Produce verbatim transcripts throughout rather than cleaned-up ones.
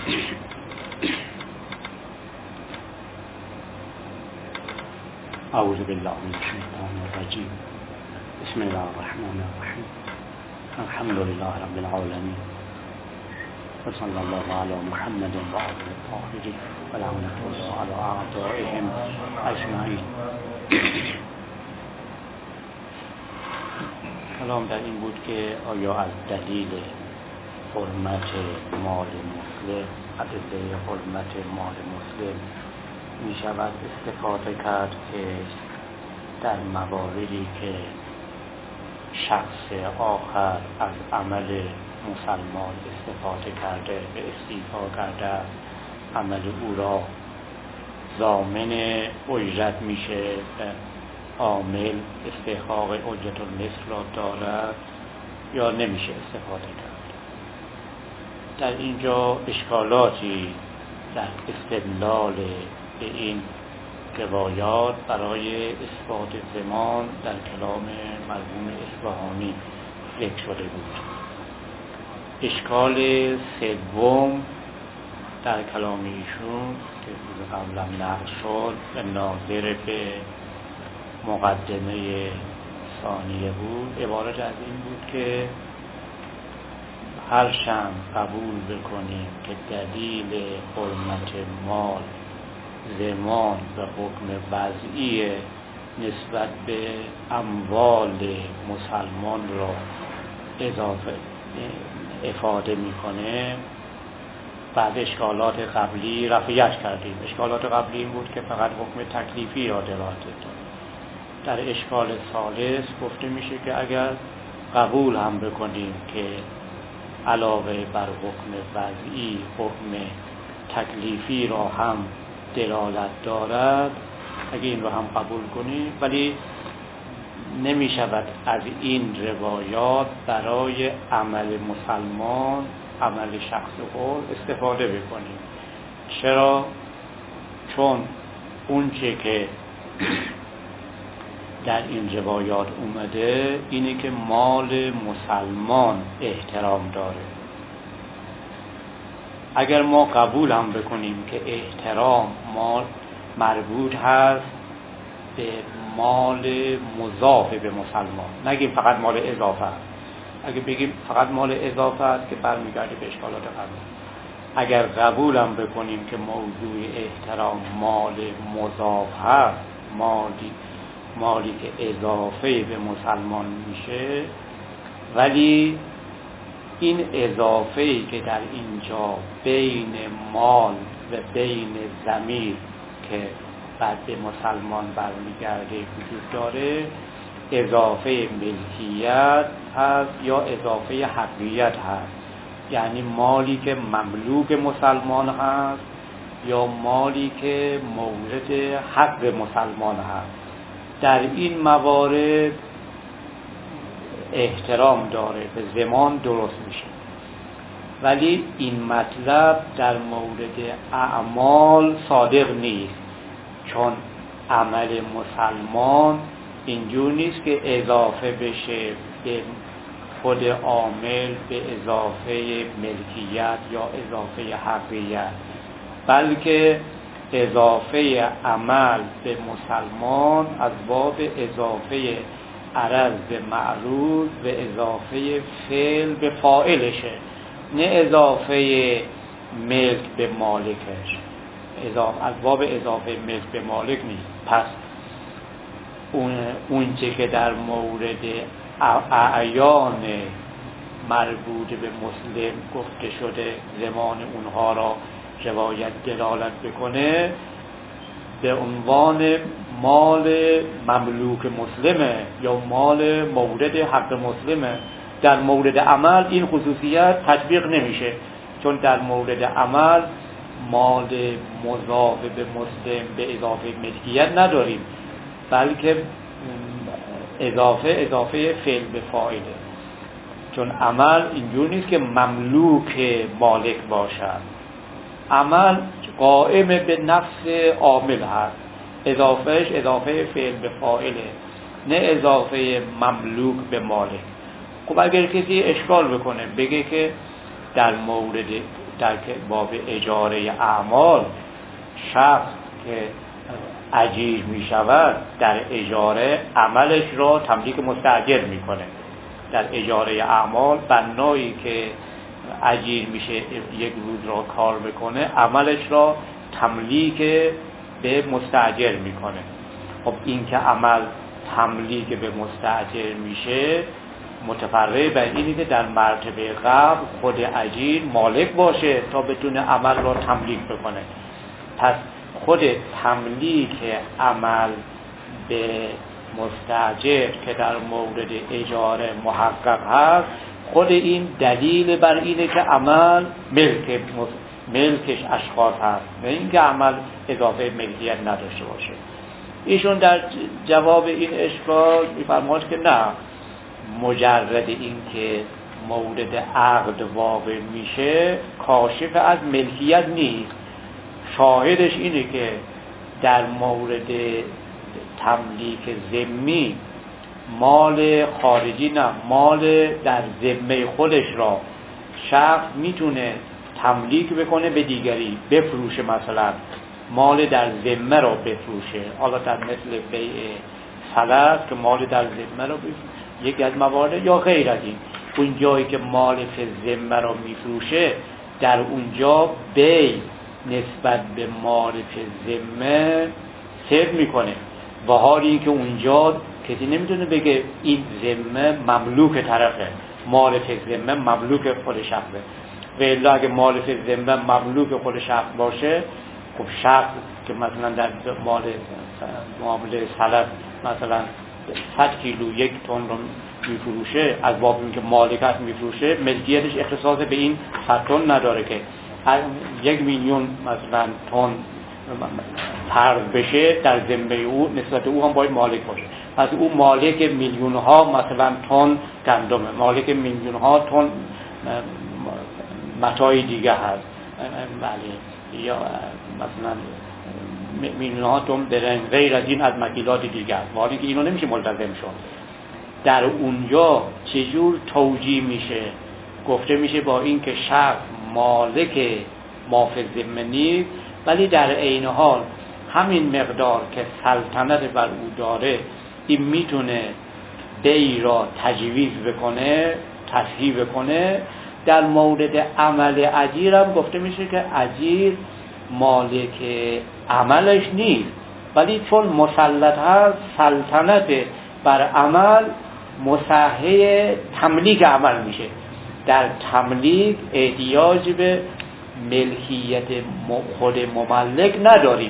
اعوذ بالله من الشیطان الرجیم. بسم الله الرحمن الرحیم. الحمد لله رب العالمین و صلی الله علی محمد و آله الطاهرین و لعنة الله علی اعدائهم اجمعین. کلام در این بود که آیا از دلیل حرمت مال مسلم، ادله حرمت مال مسلم می شود استفاده کرد که در مواردی که شخص آخر از عمل مسلمان استفاده کرده به استیفا کرده، عمل او را ضامن اجرت میشه، عامل استحقاق اجرت المثل را دارد یا نمیشه استفاده کرد. در اینجا اشکالاتی در استدلال به این روایات برای اثبات زمان در کلام مرحوم اصفهانی ذکر شده بود. اشکال سوم در کلام ایشون که روز قبلا نقل شد و ناظر به مقدمه ثانیه بود، عبارت از این بود که هرچند قبول بکنیم که دلیل حرمت مال زمان و حکم وضعی نسبت به اموال مسلمان را اضافه افاده میکنه، بعد اشکالات قبلی رفعیت کردیم. اشکالات قبلی این بود که فقط حکم تکلیفی را دراز داد. در اشکال ثالث گفته میشه که اگر قبول هم بکنیم که علاوه بر حکم وضعی حکم تکلیفی را هم دلالت دارد، اگه این رو هم قبول کنیم، ولی نمی شود از این روایات برای عمل مسلمان، عمل شخص خود استفاده بکنیم. چرا؟ چون اون چه که در این روایات اومده اینه که مال مسلمان احترام داره. اگر ما قبول هم بکنیم که احترام مال مربوط هست به مال مضاف به مسلمان، نگیم فقط مال اضافه است. اگه بگیم فقط مال اضافه است که برمیگرده به اشکالات قبلی. اگر قبول هم بکنیم که موضوع احترام مال مضاف هست، مالی مالی که اضافه به مسلمان میشه، ولی این اضافه‌ای که در اینجا بین مال و بین ضمیر که بعد به مسلمان برمیگرده وجود داره، اضافه ملکیت هست یا اضافه حقیقت هست. یعنی مالی که مملوک مسلمان هست یا مالی که مورد حق مسلمان هست. در این موارد احترام داره، به زمان درست میشه. ولی این مطلب در مورد اعمال صادق نیست، چون عمل مسلمان اینجور نیست که اضافه بشه به خود عامل به اضافه ملکیت یا اضافه حقیقت، بلکه اضافه عمل به مسلمان از باب اضافه عرض به معروض و اضافه فعل به فاعلشه، نه اضافه ملک به مالکش. اضافه از باب اضافه ملک به مالک نیست. پس اون اونچه که در مورد اعیان مربوط به مسلم گفته شده زمان اونها را روایت دلالت بکنه، به عنوان مال مملوک مسلمه یا مال مورد حق مسلمه. در مورد عمل این خصوصیت تطبیق نمیشه، چون در مورد عمل مال مضاف به مسلم به اضافه ملکیت نداریم، بلکه اضافه اضافه فعل به فاعله. چون عمل اینجور نیست که مملوک مالک باشد، عمل قائم به نفس عامل هست، اضافهش اضافه فعل به فاعله، نه اضافه مملوک به مالک. خب اگر کسی اشکال بکنه بگه که در مورد در باب اجاره اعمال شخص که اجیر می شود در اجاره عملش را تملیک مستاجر می کنه. در اجاره اعمال بنایی که اجیر میشه یک روز را کار بکنه عملش را تملیک به مستاجر میکنه. خب این که عمل تملیک به مستاجر میشه متفرع بر اینی که در مرتبه قبل خود اجیر مالک باشه تا بتونه عمل را تملیک بکنه. پس خود تملیک عمل به مستاجر که در مورد اجاره محقق هست خود این دلیل بر اینه که عمل ملک ملکش اشخاص هست، نه اینکه عمل اضافه ملکیت نداشته باشه. ایشون در جواب این اشکال میفرماید که نه، مجرد این که مورد عقد واقع میشه کاشف از ملکیت نیست. شاهدش اینه که در مورد تملیک ذمی مال خارجی نه، مال در ذمه خودش را شخص میتونه تملیک بکنه به دیگری، بفروشه، مثلا مال در ذمه را بفروشه. حالا در مثل بیع سلف که مال در ذمه را بفروشه یکی از موارد، یا غیر از این. اون جایی که مال فی ذمه را میفروشه در اونجا بیع نسبت به مال فی ذمه صدق میکنه، و حالی که اونجا کسی نمیتونه بگه این ذمه مملوک طرفه، مال فی ذمه مملوک خود شخصه. و الا اگه مال فی ذمه مملوک خود شخص باشه، خب شخص که مثلا در مال معامله سلف مثلا صد کیلو یک تن رو میفروشه، از باب اینکه مالکت میفروشه ملکیتش اختصاص به این صد تن نداره که یک میلیون مثلا تن فرض بشه در ذمه او، نسبت او هم باید مالک باشه. پس او مالک میلیون ها مثلا تن گندمه، مالک میلیون ها تن متاع دیگه هست، بله، یا مثلا میلیون ها تن برنج، غیر از این از مکیلات دیگه هست، ولی که اینو نمیشه ملتزم شد. در اونجا چجور توجیه میشه؟ گفته میشه با این که شخص مالک مافی ذمه نیست، ولی در عین حال همین مقدار که سلطنت بر او داره این میتونه بیع را تجویز بکنه، تصحیح بکنه. در مورد عمل اجیر هم گفته میشه که اجیر مالک عملش نیست، ولی چون مسلط هست سلطنت بر عمل مصحح تملیک عمل میشه. در تملیک احتیاج به ملکیت خود مملک نداریم،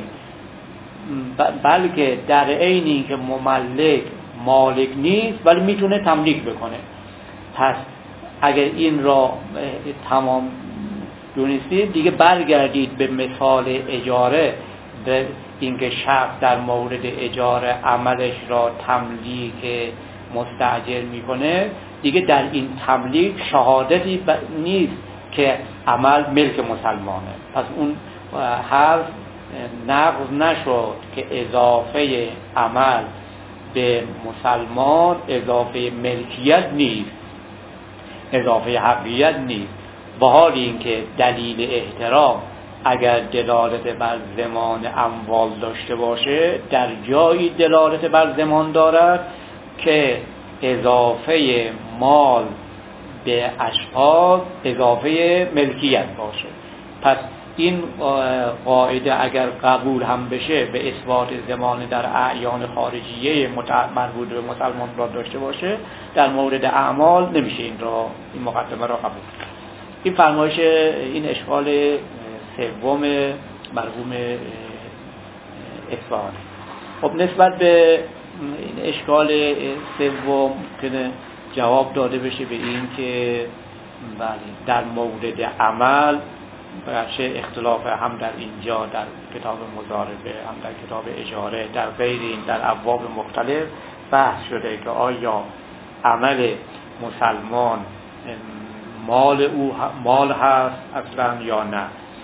بلکه در عین اینکه مملک مالک نیست ولی میتونه تملیک بکنه. پس اگر این را تمام دونستید دیگه برگردید به مثال اجاره، به اینکه شخص در مورد اجاره عملش را تملیک مستاجر میکنه، دیگه در این تملیک شهادتی نیست که عمل ملک مسلمانه. پس اون حرف نقض نشد که اضافه عمل به مسلمان اضافه ملکیت نیست، اضافه حقیقت نیست. با حال اینکه دلیل احترام اگر دلالت بر ضمان اموال داشته باشه در جایی دلالت بر ضمان دارد که اضافه مال به اشخاص اضافه ملکیت باشه. پس این قاعده اگر قبول هم بشه به اثبات ضمان در اعیان خارجیه مربوط به مسلمان را داشته باشه، در مورد اعمال نمیشه این را، این مقدمه را قبول. این فرمایش، این اشکال سوم مرحوم اصفهانی. خب نسبت به این اشکال سوم که جواب داده بشه به این که بله در مورد عمل برچه اختلاف هم در اینجا در کتاب مضاربه، هم در کتاب اجاره، در غیر این در ابواب مختلف بحث شده که آیا عمل مسلمان مال او مال هست اصلا یا نه.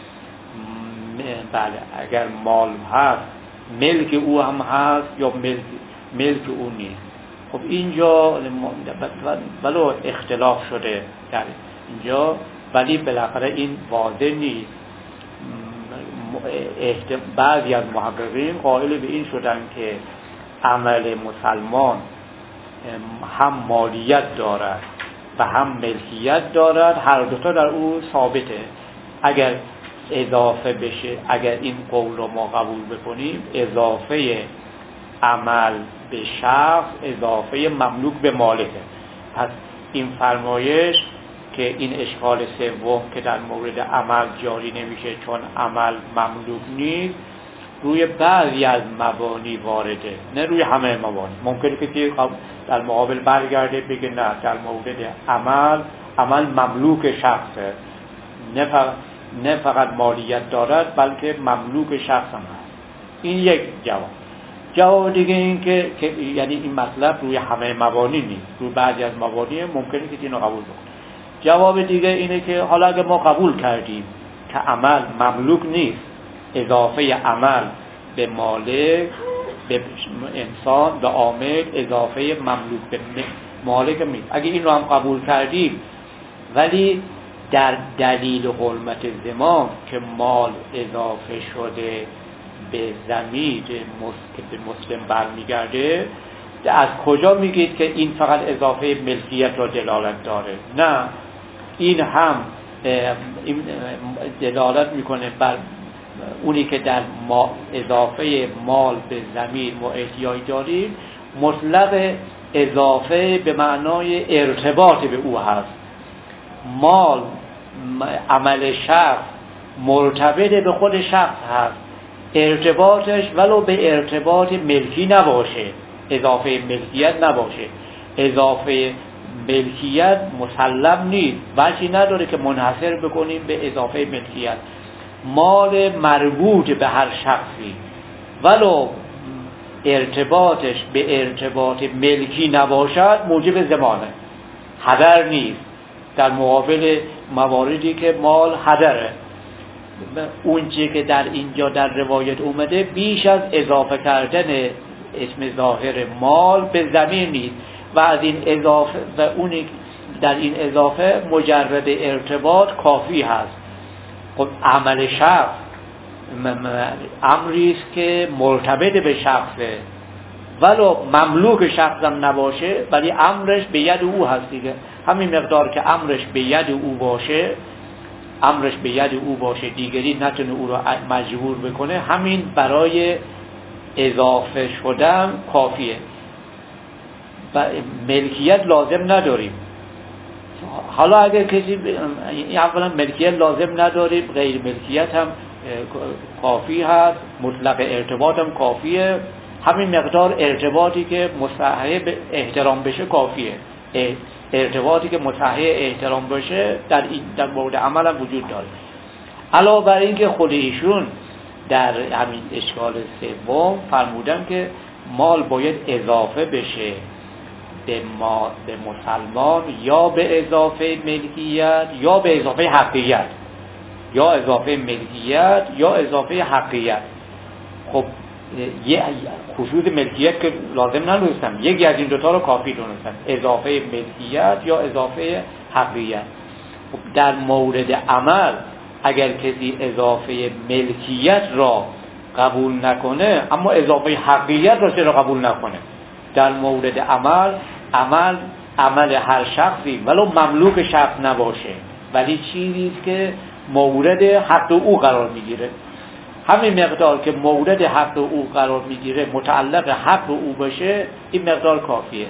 بله اگر مال هست ملک او هم هست یا ملک ملک او نیست. خب اینجا ولو اختلاف شده در اینجا ولی بالاخره این واضح نیست. بعضی از محققین قائل به این شدن که عمل مسلمان هم مالیت دارد و هم ملکیت دارد، هر دوتا در او ثابته. اگر اضافه بشه، اگر این قول رو ما قبول بکنیم، اضافه عمل به شخص اضافه مملوک به مالکه. پس این فرمایش که این اشکال سوم که در مورد عمل جاری نمیشه چون عمل مملوک نیست، روی بعضی از مبانی وارده، نه روی همه مبانی. ممکنه که در مقابل برگرده بگه نه، در مورد عمل عمل مملوک شخصه، نه فقط نه فقط مالیت دارد بلکه مملوک شخص هم هست. این یک جواب. جواب دیگه این که, که یعنی این مطلب روی همه مبانی نیست، روی بعضی از مبانی ممکنه که اینو قبول بکنه. جواب دیگه اینه که حالا اگه ما قبول کردیم که عمل مملوک نیست، اضافه عمل به مالک، به انسان، به عامل، اضافه مملوک به مالک نیست، اگه این رو هم قبول کردیم، ولی در دلیل حرمت زمان که مال اضافه شده به ضمیر که به مسلم برمیگرده، از کجا میگید که این فقط اضافه ملکیت را دلالت داره؟ نه، این هم این دلالت میکنه بر اونی که در ما اضافه مال به ضمیر ما احتیاج داریم، مطلق اضافه به معنای ارتباط به او هست. مال عمل شخص مرتبط به خود شخص هست، ارتباطش ولو به ارتباط ملکی نباشه، اضافه ملکیت نباشه. اضافه ملکیت مسلم نیست، وجهی نداره که منحصر بکنیم به اضافه ملکیت. مال مربوط به هر شخصی ولو ارتباطش به ارتباط ملکی نباشد موجب ضمانه، هدر نیست. در مقابل مواردی که مال هدره، اون چیزی که در اینجا در روایت اومده بیش از اضافه کردن اسم ظاهر مال به ضمیر نیست و از این اضافه و اونی در این اضافه مجرد ارتباط کافی هست. خب عمل شخص امری است که مرتبط به شخصه، ولو مملوک شخص هم نباشه ولی امرش به ید او هست دیگه. همین مقدار که امرش به ید او باشه، امرش به ید او باشه، دیگری نتونه او رو مجبور بکنه، همین برای اضافه شدن کافیه. و ملکیت لازم نداریم. حالا اگر کسی اولا ملکیت لازم نداریم، غیر ملکیت هم کافی هست، مطلق ارتباط هم کافیه. همین مقدار ارتباطی که مستحق احترام بشه کافیه. ارتباطی که مستحق احترام بشه در این در مورد عمل هم وجود داره. علاوه بر این که خود ایشون در همین اشکال سوم فرمودن که مال باید اضافه بشه به ما به مسلمان، یا به اضافه ملکیت یا به اضافه حقیقت، یا اضافه ملکیت یا اضافه حقیقت. خب یه خصوص ملکیت که لازم ندونستم، یکی از این دوتا رو کافی دونستم، اضافه ملکیت یا اضافه حقیقت. خب در مورد عمل اگر کسی اضافه ملکیت را قبول نکنه اما اضافه حقیقت را چرا قبول نکنه؟ در مورد عمل، عمل عمل هر شخصی ولو مملوک شخص نباشه ولی چیزی که مورد حق او قرار میگیره، همین مقدار که مورد حق او قرار میگیره متعلق حق او باشه، این مقدار کافیه.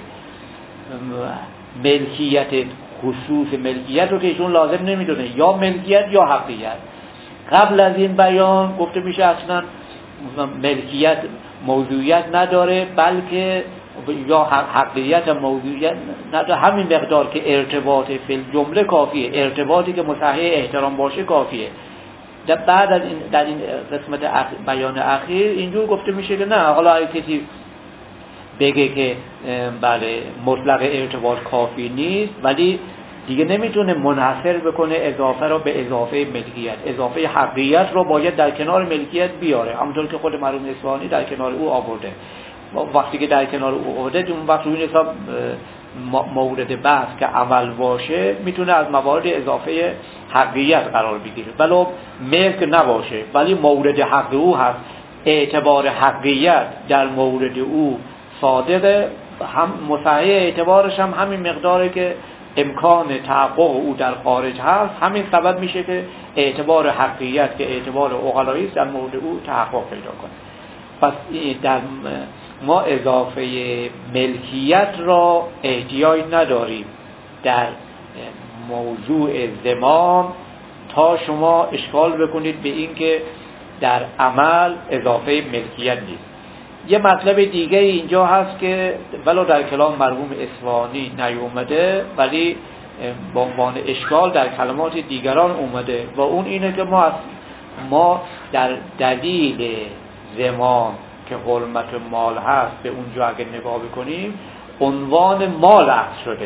ملکیت، خصوص ملکیت رو که ایشون لازم نمیدونه، یا ملکیت یا حقیقت. قبل از این بیان گفته میشه اصلا ملکیت موضوعیت نداره بلکه یا حقیقت موضوعیت نداره، همین مقدار که ارتباط فی الجمله کافیه، ارتباطی که مستحق احترام باشه کافیه. در بعد از این در این قسمت اخ... بیان اخیر اینجور گفته میشه که نه، حالا اگه کسی بگه که بله مطلق ارتباط کافی نیست ولی دیگه نمیتونه منحصر بکنه اضافه رو به اضافه ملکیت، اضافه حقیقت رو باید در کنار ملکیت بیاره، همونطور که خود مرحوم اصفهانی در کنار او آورده. وقتی که در کنار او عهده، اون وقت روی حساب مورد بحث که عمل باشه میتونه از موارد اضافه حقیقیت قرار بگیره، ولو ملک نباشه ولی مورد حق او هست، اعتبار حقیقیت در مورد او صادقه، هم مصحح اعتبارش هم همین مقداره که امکان تحقق او در خارج هست، همین سبب میشه که اعتبار حقیقیت که اعتبار عقلایی است در مورد او تحقق پیدا کنه. پس در ما اضافه ملکیت را احتیاج نداریم در موضوع زمان تا شما اشکال بکنید به این که در عمل اضافه ملکیت نیست. یه مطلب دیگه اینجا هست که ولو در کلام مرحوم اصفهانی نیومده ولی به عنوان اشکال در کلمات دیگران اومده و اون اینه که ما ما در دلیل زمان که حرمت مال هست به اونجا اگه نگاه بکنیم عنوان مال عقد شده،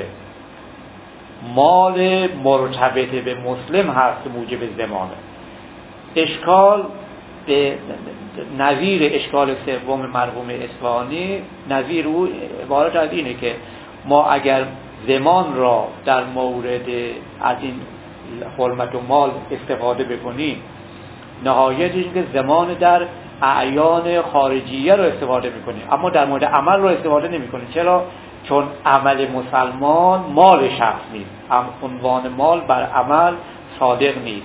مال مرتبط به مسلم هست که موجب زمانه. اشکال به نظیر اشکال سوم مرحوم اصفهانی، نظیر او عبارت از اینه که ما اگر زمان را در مورد از این حرمت و مال استفاده بکنیم، نهایتش که زمان در اعیان خارجیه رو استفاده میکنیم، اما در مورد عمل رو استفاده نمیکنیم. چرا؟ چون عمل مسلمان مال شخص نیست، عنوان مال بر عمل صادق نیست،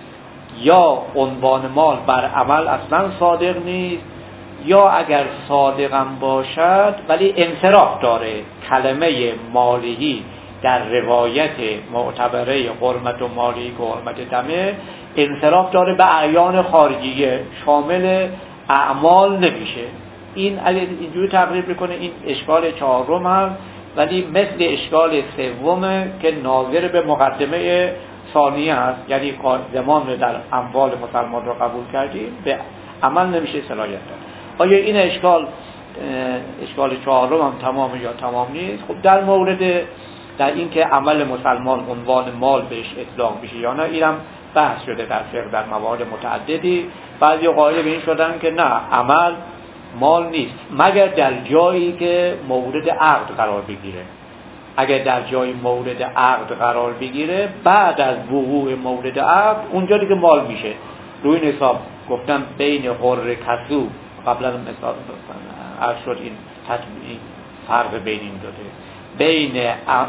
یا عنوان مال بر عمل اصلا صادق نیست، یا اگر صادقم باشد ولی انصراف داره. کلمه مالی در روایت معتبره حرمت و مالی که حرمت دمه انصراف داره به اعیان خارجیه، شامل اعمال نمیشه. این اگه اینجوری تقریب بکنه این اشکال چهارم هم، ولی مثل اشکال سومه که ناظر به مقدمه ثانیه هست، یعنی زمان در اموال مسلمان رو قبول کردیم به عمل نمیشه صلاحیت داد. آیا این اشکال اشکال چهارم هم تمام یا تمام نیست؟ خب در مورد در این که عمل مسلمان عنوان مال بهش اطلاق میشه یا نه، اینم بحث شده در فقه در موارد متعددی. بعضی قائل به این شدن که نه، عمل مال نیست مگر در جایی که مورد عقد قرار بگیره. اگر در جای مورد عقد قرار بگیره، بعد از وقوع مورد عقد اونجا دیگه مال میشه. روی این حساب گفتم بین حر کسوب، قبلا مثال عرض شد این تطبیق فرق بین این دو بین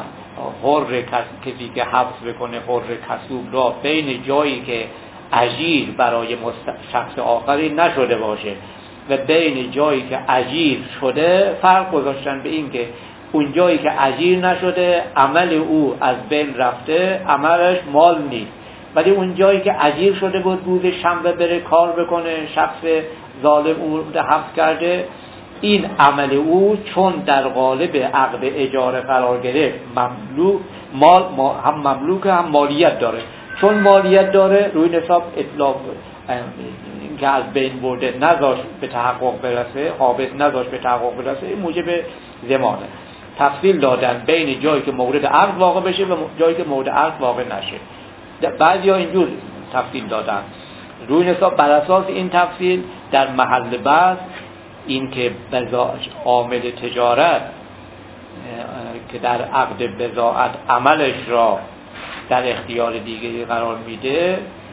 حر کسی که حبس بکنه حر کسوب را، بین جایی که اجیر برای شخص آخری نشده باشه و بین جایی که اجیر شده، فرق گذاشتن به این که اون جایی که اجیر نشده عمل او از بین رفته، عملش مال نیست، ولی اون جایی که اجیر شده بود روز شنبه بره کار بکنه، شخص ظالم او رو حبس کرده، این عمل او چون در قالب عقد اجاره قرار گرفت مملوک، مال هم مملوک هم مالیت داره. چون مالیت داره روی حساب اطلاق که از بین برده نذاشت به تحقق برسه، حابس نذاشت به تحقق برسه، این موجب زمانه. تفصیل دادن بین جایی که مورد عقد واقع بشه و جایی که مورد عقد واقع نشه. بعضی ها اینجور تفصیل دادن. روی حساب بر اساس این تفصیل در محل بحث این که عامل تجارت که در عقد بضاعت عملش را در اختیار دیگری قرار میده،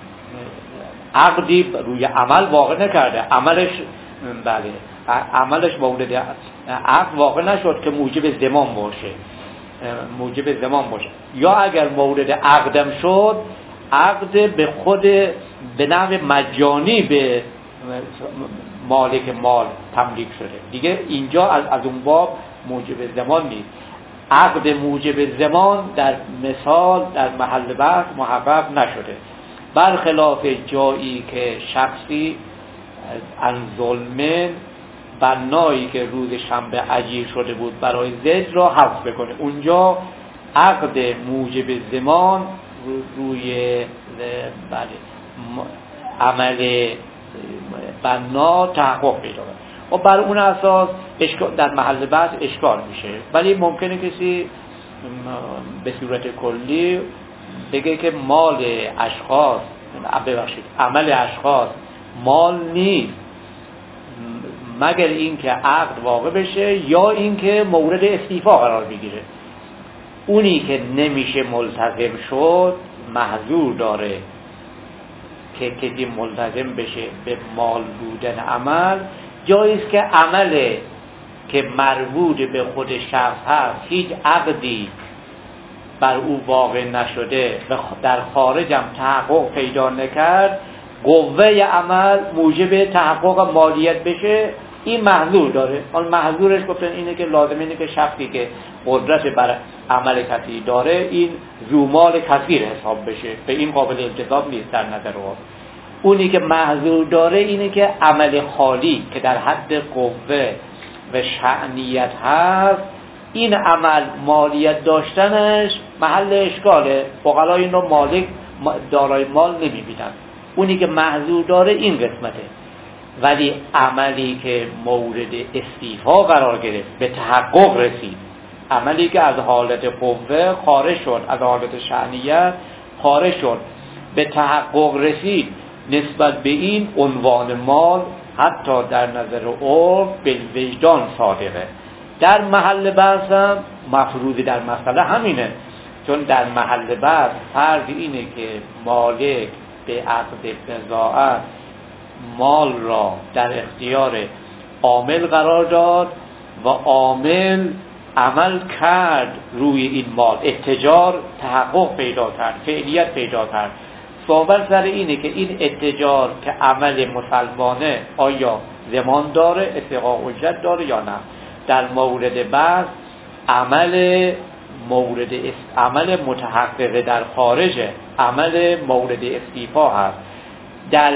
عقدی روی عمل واقع نکرده، عملش بله عملش مورد عقد واقع نشد که موجب زمان باشه، موجب زمان باشه. یا اگر مورد عقدم شد، عقد به خود به نحو مجانی به مالک مال تملیک شده دیگه، اینجا از, از اون باب موجب زمان نیست. عقد موجب زمان در مثال در محل بحث محقق نشده، برخلاف جایی که شخصی از ظلم بنایی که روز شنبه اجیر شده بود برای زد را حذف بکنه، اونجا عقد موجب زمان روی بله عمل بنا تحقق پیدا کنه و بر اون اساس در محل بحث اشکال میشه. ولی ممکنه کسی به صورت کلی بگه که مال اشخاص، ببخشید عمل اشخاص مال نیست، مگر اینکه عقد واقع بشه یا اینکه مورد استیفا قرار بگیره. اونی که نمیشه ملتزم شد محظور داره که کسی ملتزم بشه به مال بودن عمل. جاییست که عمل که مربوط به خود شخص هست هیچ عقدی بر او واقع نشده و در خارجم تحقق پیدا نکرد، قوه عمل موجب تحقق مالیت بشه، این محظور داره. حال محظورش گفتن اینه که لازم اینه که شخصی که قدرت بر عمل کثیر داره این زومال کثیر حساب بشه، به این قابل التزام نیست در نظر او. اونی که محظور داره اینه که عمل خالی که در حد قوه و شأنیت هست، این عمل مالیت داشتنش محل اشکاله. فقهای اینو مالک دارای مال نمیبینن. اونی که محظور داره این قسمته. ولی عملی که مورد استیفا قرار گرفت، به تحقق رسید، عملی که از حالت قوه خارج شد، از حالت شأنیت خارج شد، به تحقق رسید، نسبت به این عنوان مال حتی در نظر عرف بالوجدان صادقه. در محل بحث هم مفروض در مسئله همینه، چون در محل بحث فرض اینه که مالک به عقد بضاعت مال را در اختیار عامل قرار داد و عامل عمل کرد روی این مال، اتجار تحقق پیدا کرد، فعلیت پیدا کرد. صحبت سر اینه که این اتجار که عمل مسلمانه آیا ضمان داره، استحقاق اجرت داره یا نه. در مورد بحث عمل مورد است... عمل متحقق در خارجه، عمل مورد استیفا هست. در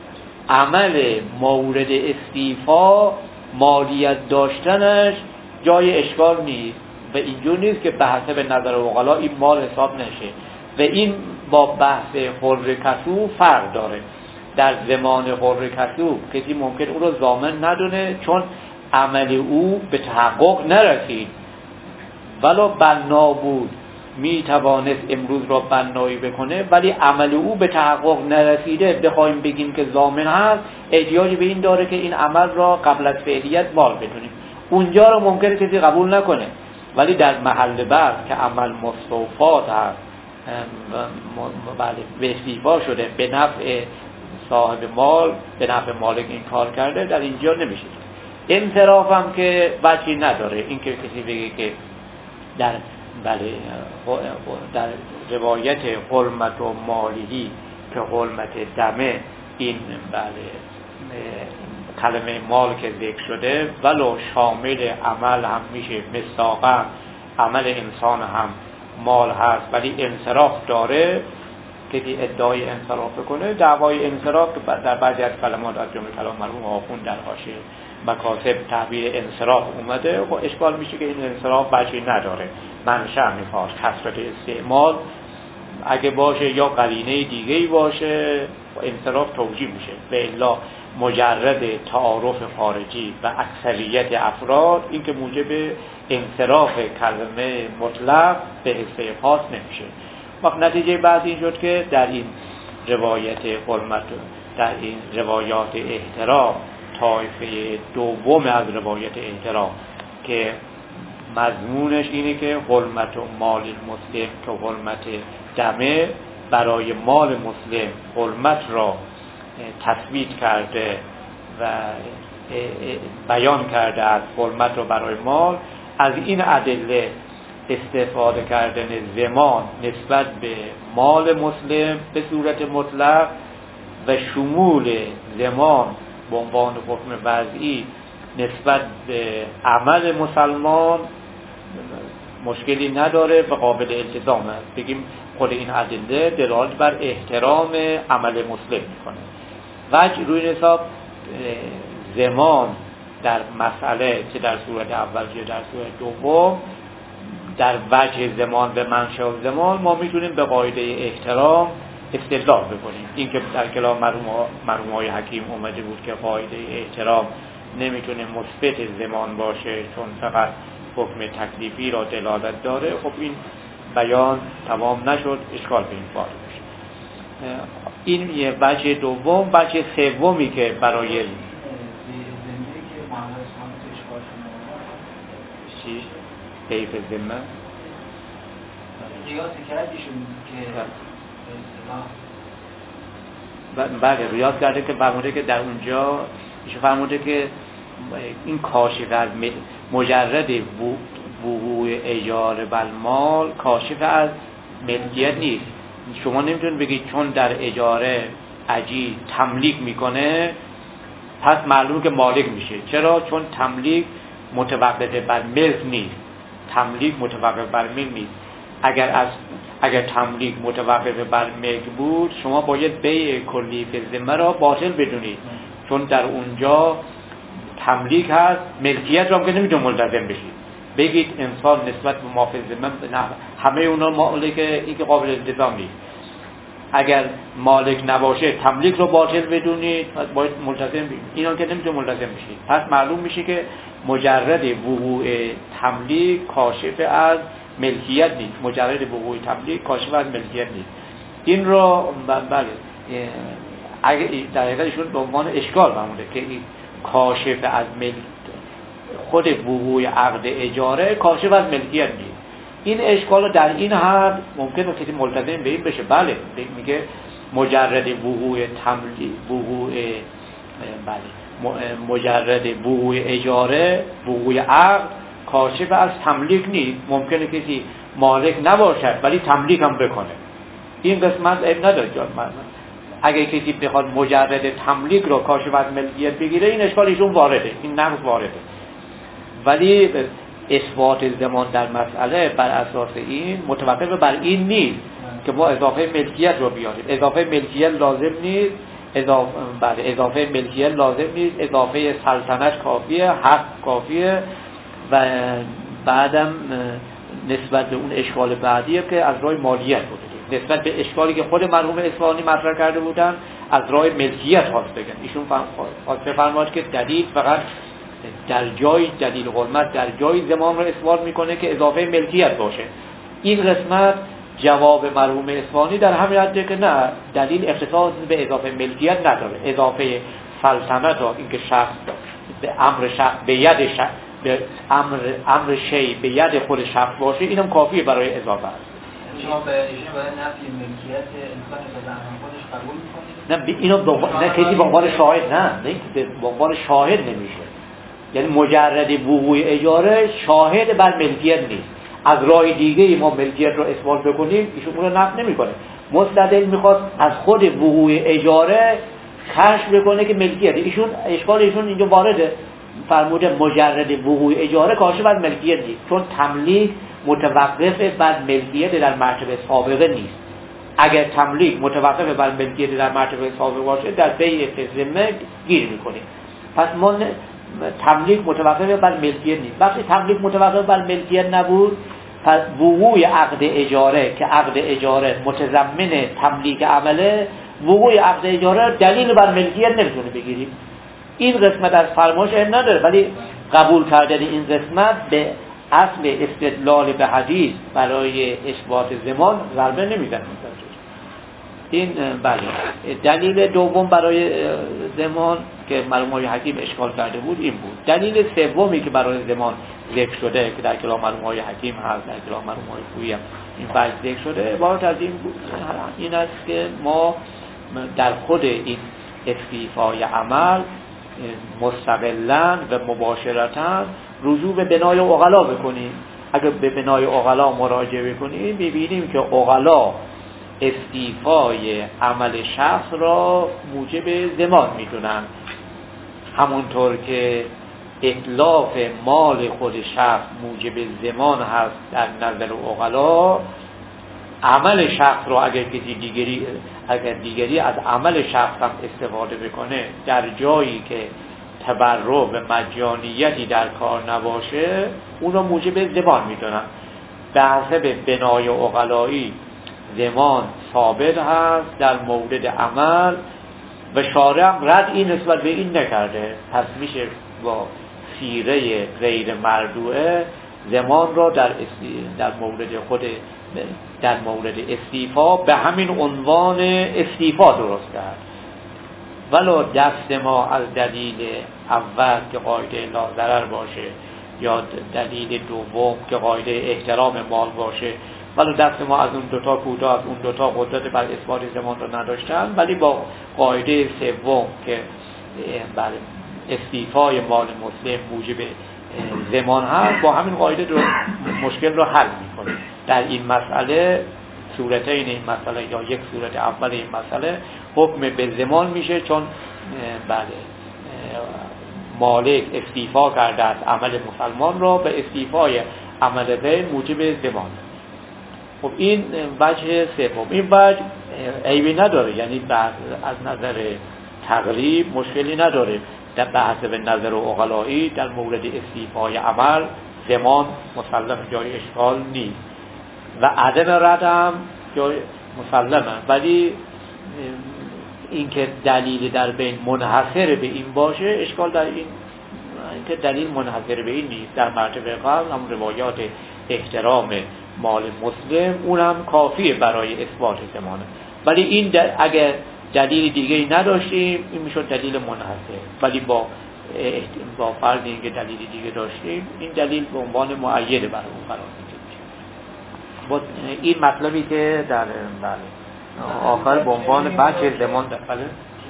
عمل مورد استیفا مالیت داشتنش جای اشکال نیست و اینجور نیست که به حسب نظر عقلا این مال حساب نشه و این با بحث حر کسوب فرق داره. در زمان حر کسوب کسی ممکن اون رو ضامن ندونه چون عمل او به تحقق نرسید، ولو بنا بود می توانست امروز را بنایی بکنه، ولی عمل او به تحقق نرسیده بخوایم بگیم که ضامن هست، احتیاج به این داره که این عمل را قبل از فعلیت مال بدونیم. اونجا رو ممکنه کسی قبول نکنه، ولی در محل بعد که عمل مستوفات هست، به استیفا شده، به نفع صاحب مال، به نفع مالک این کار کرده، در اینجا نمیشه. انصراف هم که وجهی نداره. این که کسی بگه که در بله در روایت حرمت و مالی که حرمت دمه، این بله کلمه مال که ذکر شده ولو شامل عمل هم میشه، مصداقا عمل انسان هم مال هست، ولی انصراف داره. که ادعای انصراف کنه، دعوای انصراف در بعضی از کلمات از جمله کلام مرحوم آخوند در حاشیه مکاسب تعبیر انصراف اومده، و اشکال میشه که این انصراف وجهی نداره. منشأ میخواد کثرت استعمال اگه باشه یا قرینه دیگه‌ای باشه انصراف توجیه میشه، به الا مجرد تعارف خارجی و اکثریت افراد این که موجب انصراف کلمه مطلق به حصه خاص نمیشه. وقت نتیجه بعد این شد که در این روایت حرمت، در این روایات احترام، طایفه دوم از روایت احترام که مضمونش اینه که حرمت مال مسلم که حرمت دمه، برای مال مسلم حرمت را تثبیت کرده و بیان کرده از حرمت را برای مال، از این ادله استفاده کردن ضمان نسبت به مال مسلم به صورت مطلق و شمول ضمان به عنوان حکم وضعی نسبت به عمل مسلمان مشکلی نداره و قابل التزام است. بگیم خود این ادله دلالت بر احترام عمل مسلم میکنه. وجه روی حساب ضمان در مسئله چه در صورت اول چه در صورت دوم، در وجه ضمان به منشأ ضمان ما میتونیم به قاعده احترام استدلال بکنیم. این که در کلام مرحوم حکیم اومده بود که قاعده احترام نمیتونه مثبت ضمان باشه چون فقط حکم تکلیفی را دلالت داره، خب این بیان تمام نشد، اشکال به این وارد میشه. این یه وجه دوم. وجه سومی که برای زنده که کیف ذمه ریاض کردیشون که بله ریاض کرده که فرموده که در اونجا ایشون فرموده که این کاشف از مجرد وقوع اجاره بالمال کاشف از ملکیت نیست. شما نمیتونید بگید چون در اجاره اجیر تملیک میکنه پس معلومه که مالک میشه. چرا؟ چون تملیک متوقف بر ملک نیست. تملیک متوقف بر ملک نیست. اگر از اگر تملیک متوقف بر ملک بود شما باید بیع کلی فی الذمه را باطل بدونید، چون در اونجا تملیک هست، ملکیت را هم که نمیتون ملتزم بشید. بگید انسان نسبت به ما فی الذمه همه اونا مالک، این که قابل التزام نیست. اگر مالک نباشه تملیک رو باطل بدونید، پس باید ملتزم بشید. اینا که نمیتون ملتزم بشید. پس معلوم میشه که مجرد وقوع تملیک کاشف از ملکیت نیست. مجرد وقوع تملیک کاشف از ملکیت نیست. این رو بله اگه در حقیقتشون به عنوان اشکال معموله که این کاشف از ملک خود وقوع عقد اجاره کاشف از ملکیت نیست. این اشکال رو در این حد ممکنه کسی ملتزم به این بشه. بله میگه مجرد وقوع تملیک وقوع بله مجرد وقوع اجاره وقوع عقد کاشف از تملیک نیست. ممکنه کسی مالک نباشد ولی تملیک هم بکنه. این قسمت عیب نداره جان. اگه کسی بخواد مجرد تملیک رو کاشف از ملکیت بگیره این اشکال ایشون وارده، این نقض وارده. ولی اثبات زمان در مسئله بر اساس این متوقف بر این نیست که ما اضافه ملکیت رو بیاریم. اضافه ملکیت لازم نیست. اضافه بله اضافه ملکیت لازم نیست. اضافه سلطنت کافیه، حق کافیه. و بعدم نسبت به اون اشکال بعدیه که از راه مالیت بوده، نسبت به اشکالی که خود مرحوم اصفهانی مطرح کرده بودن از راه ملکیت خواست بگن. ایشون خواست بفرماد که دلیل فقط در جای دلیل حرمت در جای زمان رو اثبات میکنه که اضافه ملکیت باشه. این قسمت جواب مرحوم اصفهانی در همین حده که نه، دلیل اختصاص به اضافه ملکیت نداره. اضافه سلطنت ها این که شخص به امر شخص به ید شخص به امر امر شی به ید خود شخص باشه اینم کافیه برای اضافه است. شما به ایشون باید نفی ملکیت انسان به زمان خودش قبول می‌کنید؟ نه اینو به نه کسی به عنوان شاهد نه نه به عنوان شاهد نمیشه. یعنی مجرد وقوع اجاره شاهد بر ملکیت نیست. از راه دیگه ما ملکیت رو اثبات بکنیم ایشون اون رو نفی نمی‌کنه. مستدل میخواد از خود وقوع اجاره کشف بکنه که ملکیت. ایشون اشکال ایشون اینجا وارده، فرموده مجرد وقوع اجاره کاشف از ملکیت نیست، چون تملیک متوقف بر ملکیت در مرتبه سابقه نیست. اگر تملیک متوقف بر ملکیت در مرتبه سابقه باشه در بیع ذمه گیر میکنیم. پس ما تملیک متوقف بر ملکیت نیست. وقتی تملیک متوقف بر ملکیت نبود، پس وقوع عقد اجاره که عقد اجاره متضمن تملیک عمله، وقوع عقد اجاره دلیل بر ملکیت نمیتونه بگیریم. این قسمت از فرمایش هم نداره، ولی قبول کردن این قسمت به اصل استدلال به حدیث برای اثبات زمان ضربه نمیزنه. این بله دلیل دوم برای زمان که مرحوم آقای حکیم اشکال کرده بود این بود. دلیل سومی که برای زمان ذکر شده که در کلام مرحوم آقای حکیم هست، در کلام مرحوم آقای خویی هم این فرض ذکر شده، عبارت از این بود این است که ما در خود این استیفای عمل مستقلاً و مباشرتاً رجوع به بنای عقلا بکنیم. اگر به بنای عقلا مراجعه بکنیم ببینیم که عقلا استیفای عمل شخص را موجب ضمان میدونن، همونطور که اتلاف مال خود شخص موجب ضمان هست در نظر عقلا. عمل شخص را اگر کسی دیگری اگر دیگری از عمل شخص هم استفاده بکنه در جایی که تبرع و مجانیتی در کار نباشه اون را موجب ضمان میدونن. به حسب بنای عقلایی ضمان ثابت هست در مورد عمل و شارع هم رد این نسبت به این نکرده. پس میشه با سیره غیر مردوعه ضمان را در در مورد خود در مورد استیفا به همین عنوان استیفا درست کرد. ولو دست ما از دلیل اول که قاعده لا ضرر باشه یا دلیل دوم که قاعده احترام مال باشه، ولی دست ما از اون دوتا کوتاه، از اون دوتا قدرت بر اثبات زمان رو نداشتن، ولی با قاعده سوم که بله استیفای مال مسلم موجب زمان هست، با همین قاعده رو مشکل رو حل میکنه. در این مسئله صورتین این مسئله یا یک صورت اول این مسئله حکم به زمان میشه، چون بله مالک استیفا کرده از عمل مسلمان را، به استیفای عمل وی موجب زمان. خب این وجه سوم. این وجه عیبی نداره، یعنی از نظر تقریب مشکلی نداره. در بحث به نظر عقلایی در مورد استیفای عمل زمان مسلم جای اشکال نیست و عدم رد هم جای مسلمه، ولی اینکه دلیل در بین منحصر به این باشه اشکال در این اینکه دلیل منحصر به این نیست. در مرتبه قبل هم روایات احترام مال مسلم اونم کافیه برای اثبات زمانه، ولی این دل... اگر دلیل دیگه‌ای نداشتیم این میشد دلیل منحصر، ولی با با فرض اینکه دلیل دیگه داشتیم این دلیل به عنوان مؤید برای اون قرار میگیره. با این مطلبی که در آخر به عنوان بچه زمان در بله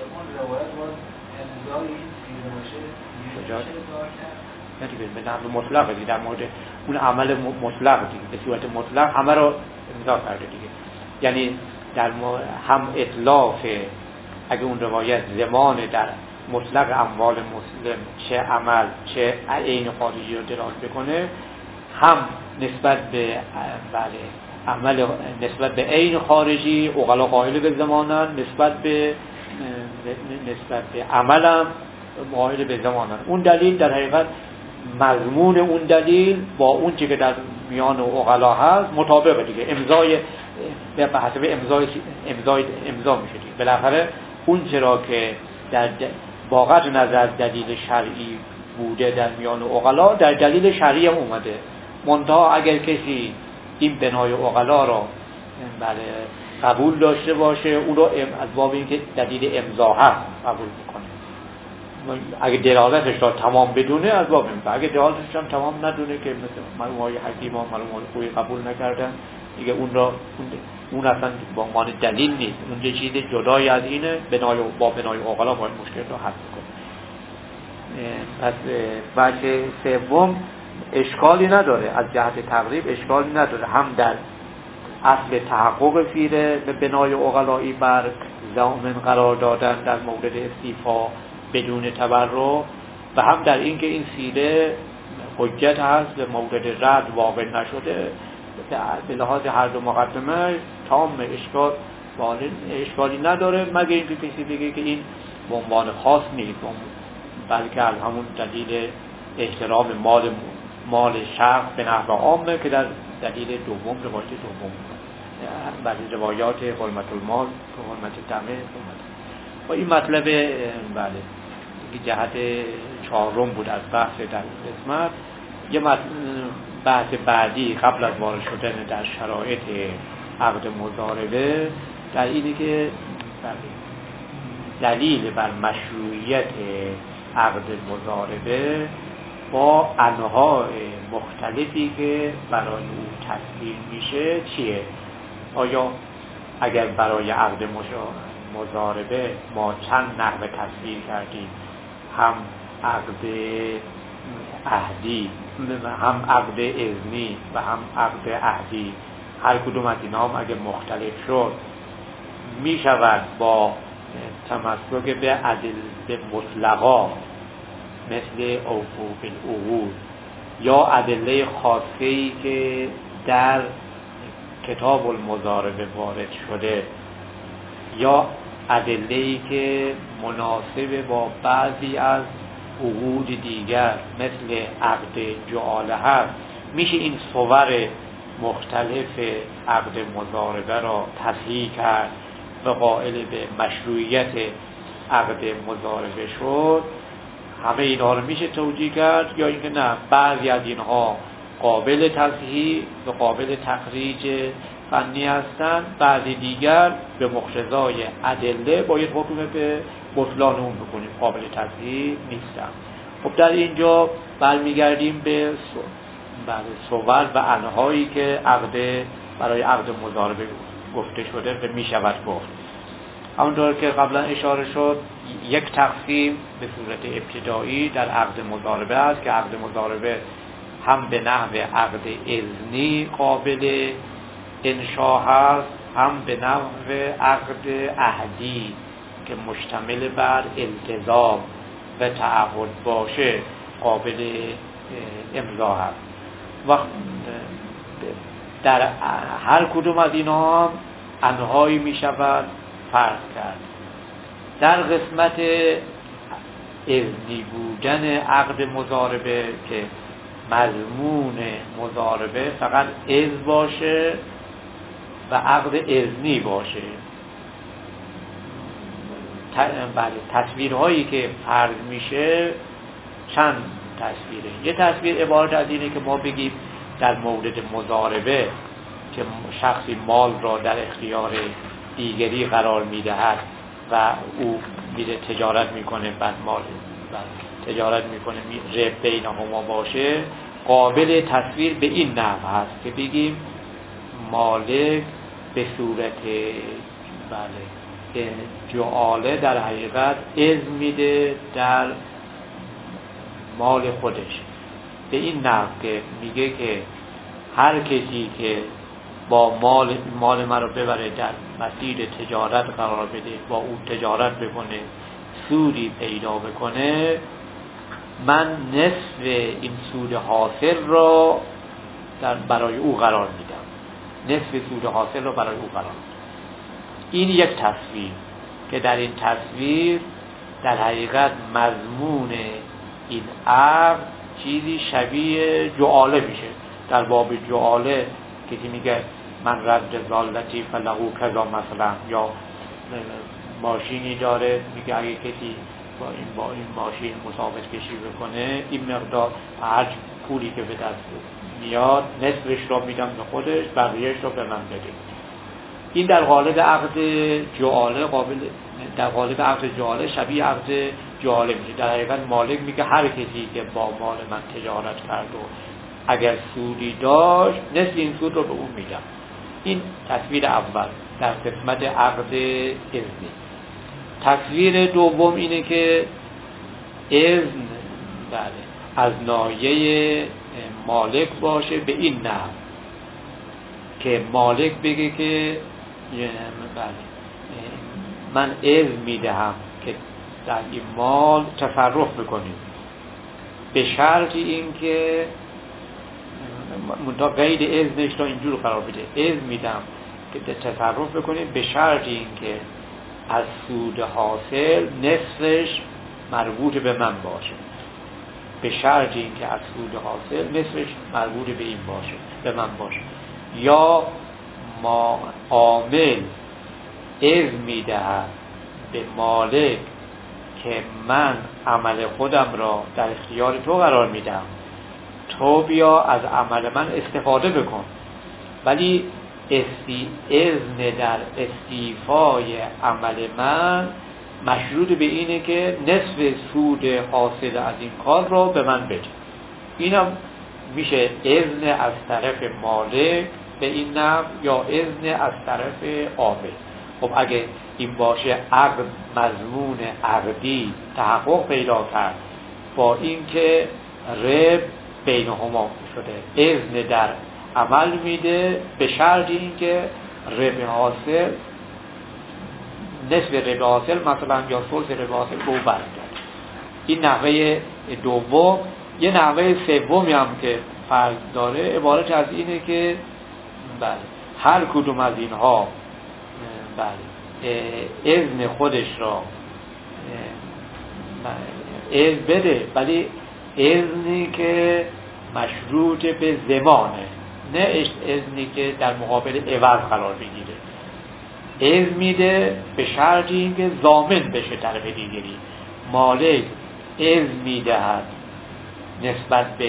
نه دیگه به نحو مطلق دیگه، در مورد اون عمل مطلق دیگه به صورت مطلق همه رو امضا کرده دیگه، یعنی در هم اطلاق اگه اون روایت زمان در مطلق اموال مسلم چه عمل چه عین خارجی رو دلالت بکنه، هم نسبت به بله عمل نسبت به عین خارجی عقلا قائل به زمانن، نسبت به نسبت به عملم قائل به زمانن. اون دلیل در حقیقت مضمون اون دلیل با اون چیزی که در میان عقلا هست مطابقه دیگه، امضای به حسب امضای امضای امضا میشه دیگه. بالاخره اون چرا که در با قطع نظر دلیل شرعی بوده در میان عقلا، در دلیل شرعی هم اومده، منتها اگر کسی این بنای عقلا را بله قبول داشته باشه اون رو از باب اینکه دلیل امضا هست قبول میکنه. اگه دلالتش را تمام بدونه از باب امضا، اگه دلالتش هم تمام ندونه که مثل مرحوم های حکیم ها مرحوم های خویی قبول نکردن دیگه، اون را اون اصلا با عنوان دلیل نیست، اون یه چیز جدایی از اینه، بنای با بنای عقلا باید مشکل رو حل کنه. پس بچه سوم اشکالی نداره، از جهت تقریب اشکالی نداره، هم در اصل تحقق فیره به بنای عقلایی بر ضامن قرار دادن در مورد استیفا بدون تبرع، و هم در اینکه این سیره حجت هست به مورد رد واقع نشده. به لحاظ هر دو مقدمه تام اشکال اشکالی نداره، مگر اینکه کسی بگه که این به عنوان خاص نیست، بلکه از همون دلیل احترام مال مال شخص به نحو عامه که در دلیل دوم روایت دوم بله روایات حرمت المال و حرمت دمه. و این مطلب بله جهت چهارم بود از بحث در قسمت. یه بحث بعدی قبل از وارد شدن در شرایط عقد مضاربه در اینه که دلیل بر مشروعیت عقد مضاربه با انواع مختلفی که برای او تصویر میشه چیه؟ آیا اگر برای عقد مضاربه ما چند نحوه تصویر کردیم، هم عقد عهدی، هم عقد اذنی و هم عقد عهدی، هر کدوم از اینا هم اگه مختلف شد می شود با تمسک به ادله مطلقا مثل اوفو بالعقود یا ادله خاصه‌ای که در کتاب المضاربه وارد شده یا ادله‌ای که مناسب با بعضی از عقود دیگر مثل عقد جعاله هست، میشه این صور مختلف عقد مضاربه را تصحیح کرد و قائل به مشروعیت عقد مضاربه شد. همه اینها رو میشه توجیه کرد، یا اینکه نه بعضی از اینها قابل تصحیح و قابل تخریج فنی هستند، بعضی دیگر به مقتضای ادله باید حکم به بطلان اون بکنیم، قابل تصحیح نیستن. خب در اینجا برمیگردیم به بله صور و انهایی که عقد برای عقد مضاربه گفته شده و می شود گفت. همونطور که قبلا اشاره شد یک تقسیم به صورت ابتدایی در عقد مضاربه است که عقد مضاربه هم به نحو عقد اذنی قابل انشاء هست، هم به نحو عقد عهدی که مشتمل بر التزام و تعهد باشه قابل امضا هست. و در هر کدوم از اینها هم انهایی می شود فرق کرد. در قسمت اذنی بودن عقد مضاربه که مضمون مضاربه فقط اذن باشه و عقد اذنی باشه، بله تصویرهایی که فرض میشه چند تصویره. یه تصویر عبارت از اینه که ما بگیم در مورد مضاربه که شخصی مال را در اختیار دیگری قرار میدهد و او میره تجارت میکنه، بعد مال تجارت میکنه ربح بینهما باشه، قابل تصویر به این نحو هست که بگیم مالک به صورت بله جعاله در حقیقت اذن میده در مال خودش، به این نحو که میگه که هر کسی که با مال مال من رو ببره در مسیر تجارت قرار بده، با او تجارت بکنه، سودی پیدا بکنه، من نصف این سود حاصل را در برای او قرار میدم، نصف سود حاصل را برای او قرار میدم. این یک تصویر که در این تصویر در حقیقت مضمون این عقد چیزی شبیه جعاله میشه. در باب جعاله کسی میگه من رد زالتی فلهو کذا مثلا، یا ماشینی داره میگه اگه کسی با این با این ماشین مسابقه کشی بکنه این مقدار هر پولی که به دست میاد نصفش رو میدم به خودش، بقیهش رو به من بده. این در قالب عقد جعاله قابل در قالب عقد جعاله شبیه عقد جعاله میشه. در حقیقت مالک میگه هر کسی که با مال من تجارت کرد و اگر سودی داشت نصف این سود رو به اون میدم. این تصویر اول در قسمت عقد اذنی. تصویر دوم اینه که اذن بله از ناحیه مالک باشه به این نحو که مالک بگه که بله من اذن میدهم که در این مال تصرف بکنید، به شرط این که منتها قید اذنش رو اینجور قرار بده، اذن میدم که تصرف بکنید به شرط این که از سود حاصل نصفش مربوط به من باشه، به شرط این که از سود حاصل نصفش مربوط به این باشه به من باشه. یا ما عامل اذن میدهد به مالک که من عمل خودم را در اختیار تو قرار میدم، تو بیا از عمل من استفاده بکن، ولی استی اذن در استیفای عمل من مشروط به اینه که نصف سود حاصل از این کار را به من بده. اینم میشه اذن از طرف مالک به این نحو یا اذن از طرف عامل. خب اگه این باشه عقد مضمون عقدی تحقق پیدا کرد با اینکه ربح بینهما شده، اذن در عمل میده به شرط اینکه ربح حاصل نصف ربح حاصل مثلا یا ثلث ربح حاصل به او برگرده. این نحوه دوم. یه نحوه سومی هم که فرض داره عبارت از اینه که بله هر کدوم از اینها بله اذن خودش را اذن بده، ولی اذنی که مشروط به زمانه، نه اذنی که در مقابل عوض قرار بگیره. اذن میده به شرطی اینکه ضامن بشه طرف دیگری. مالک اذن میدهد نسبت به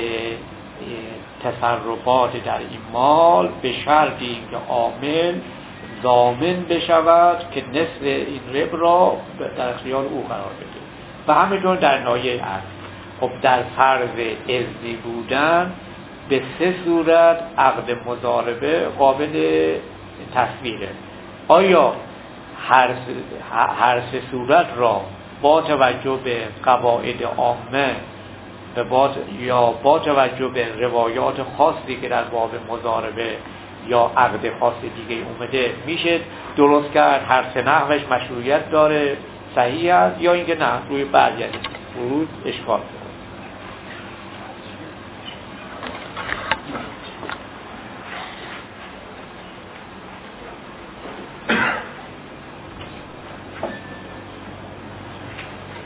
تصرفات در این مال به شرطی اینکه عامل ضامن بشود که نصف این ربح را در اختیار او قرار بده. و همینطور در ناحیه عقد خب در فرض اذنی بودن به سه صورت عقد مضاربه قابل تصویره. آیا هر هر سه صورت را با توجه به قواعد عامه به با یا با توجه به روایات خاصی که در باب مضاربه یا عقد خاص دیگه اومده میشه درست کرد؟ هر سه نحوش مشروعیت داره، صحیح است، یا اینکه نه روی بعضی از فروض اشکال داره؟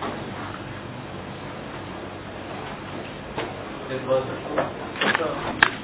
It was